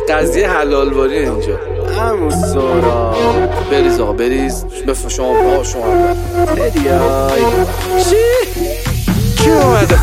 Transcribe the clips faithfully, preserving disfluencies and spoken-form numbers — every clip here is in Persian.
قضیه حلال واری اینجا. همون سورا بریز آقا بریز. بفرم شما با شما هدیای چی؟ کی اومده؟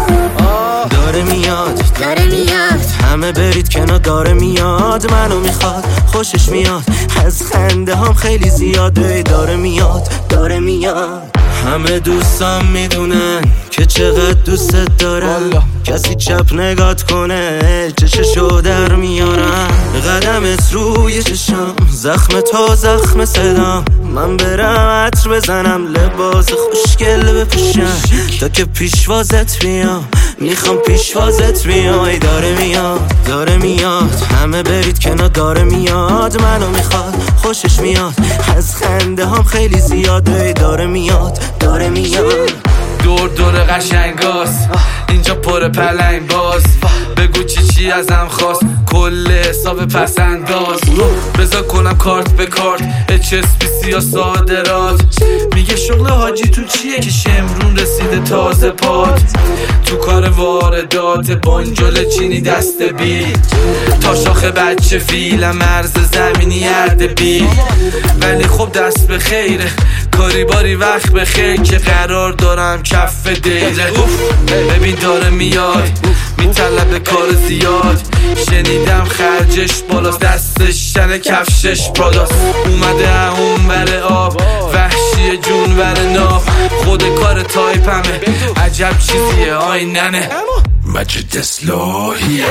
داره میاد داره میاد همه برید کنار داره میاد منو میخواد خوشش میاد از خنده هم خیلی زیاده داره میاد داره میاد همه دوستان میدونن که چقدر دوستت دارم کسی چپ نگات کنه چششو در میارم قدمت روی چشم زخم تو زخم صدام من برم عطر بزنم لباس خوشگل بپوشم تا که پیشوازت بیام میخوام پیشوازت بیای داره میاد داره میاد همه برید کنار داره میاد منو میخواد خوشش میاد از خنده هم خیلی زیاده داره میاد داره میاد دور دور قشنگاست اینجا پر پلنگ باز بگو چی چی ازم خواست کل حساب پس انداز بذار کنم کارت به کارت اچ اس پی سی یا صادرات میگه شغل حاجی تو چیه که شمرون رسیده تازه پات تو کار واردات بنجل چینی دست بی تا شاخه بچه فیل مرز زمینی ارد بی ولی خب دست به خیره کاری باری وقت بخیر که قرار دارم کف دیره ببین داره میاد میطلب کار زیاد شنیدم خرجش بالاست دستش تن کفشش پراداست اومده اون بره آب وحشی جون بره ناب خود کار تایپمه عجب چیزیه آیننه مجد اصلاحیه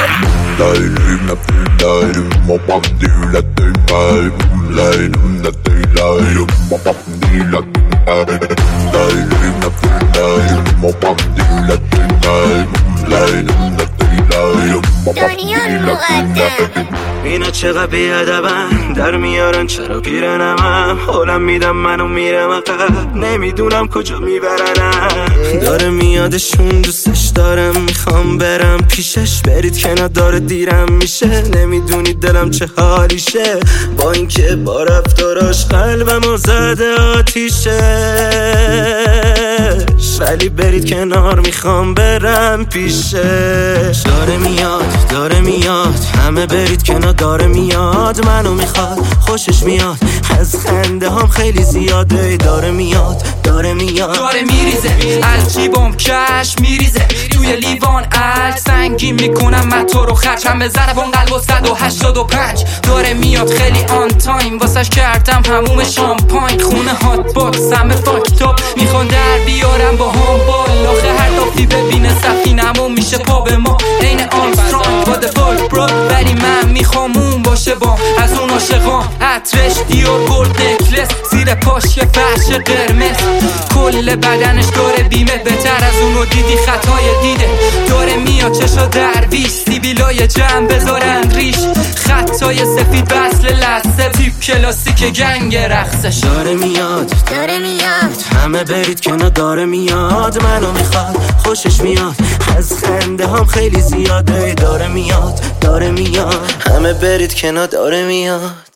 لایلیم نفیلاییم مبام دیلت دیلاییم لایلیم نتیلاییم مبام دیلت دیلاییم لایلیم نفیلاییم مبام دیلت دیلاییم لایلیم نتیلاییم مبام دیلت دیلاییم اینا چقدر بیادبن در میارن چرا پیرنمم حالم میدم منو میرم عقب نمیدونم کجا میبرنم داره میادشون دوستش دارم میخوام برم پیشش برید کنار داره دیرم میشه نمیدونید دلم چه حالیشه با اینکه با رفتاراش قلبمو زده آتیشه ولی برید کنار میخوام برم پیشش داره میاد داره میاد همه برید کنار داره میاد منو میخواد خوشش میاد از خنده هم خیلی زیاده داره میاد داره میاد داره میریزه از جیبم کش میریزه توی لیوان عکس سنگین میکنم من تو رو خرج هم به ضربان قلب و صد و هشتاد و پنج داره میاد خیلی آن تایم واسش کردم هموم شامپاین خونه هات باکس همه فاکتاب میخوان در بیارم با هم بال آخه هر دافتی ببینه سفینمون میشه پا به ما این آمسترانگ با دفاک برو ولی من میخوام اون باشه با از اون عاشقام عطرش دیور گلد نکلس زیر پاش یه فرش قرمز کل بدنش داره بیمه بهتر از اونو دیدی خطای دیده داره میاد چشا درویش سیبیلای جمع بذارن ریش خطای سفید بسل لسه تیپ کلاسیک گنگ رقصش داره میاد داره میاد همه برید کنار داره میاد منو میخواد خوشش میاد از خنده هم خیلی زیاده داره میاد داره میاد همه برید کنار داره میاد